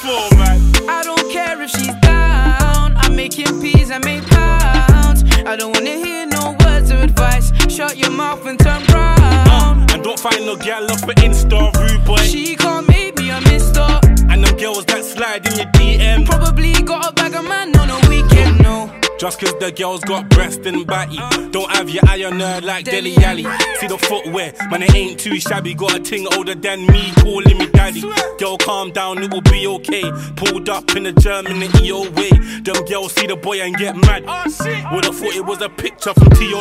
for, man? I don't care if she's down. I'm making peas, I make pounds. I don't wanna hear no words of advice. Shut your mouth and turn round. And don't find no gal off for Insta, rude boy. She can't make me a mister. And them girls that slide in your DM probably got a bag of man on a weekend, no. just cause the girls got breast and batty. Don't have your eye on her like Deli Alley. See the footwear, man, it ain't too shabby. Got a ting older than me, calling me daddy. Girl, calm down, it will be okay. Pulled up in the German, the EO way. Them girls see the boy and get mad. Would've thought it was a picture from T.O.